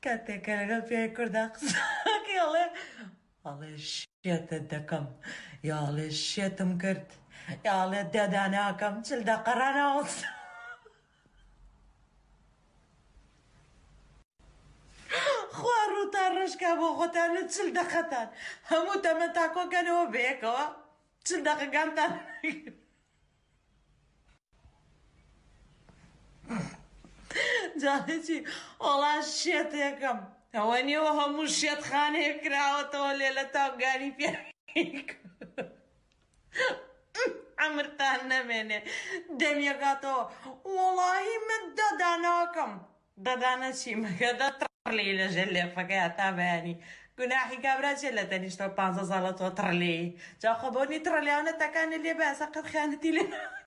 کاتێکەگەڵ پێی کووردا قسەکەی ئەڵێ شێتت دەکەم یاڵێ شێتم کرد یاڵێ دەدا ناکەم 40 دەقە ڕەناوەست خوا ڕووتان ڕشکا بۆ خۆتان لە 40 دەقەتان هەموو تەمە تاکۆکەنەوە بەیەکەوە 40 دەقەکانتان جاڵێکی وەڵا شێت یەکەم ئەوە نیەوە هەموو شێتخانەیە کراوەتەوە لێ لە تاوگانی پێ ئەمرتان نەمێنێ دەمیەکاتەوە وەڵاهی من دەدا ناکەم دەدانە چی مەگە دەتڕلی لەژێر لێفەکەی تا بەیانی گوناحی کابرا چێ لە تەنیشتەوە 15 ساڵە تۆ تڕلی جاخۆ بۆنی تڕلیاونەتەکانی لێ بەسە قەت خیانەتی لێ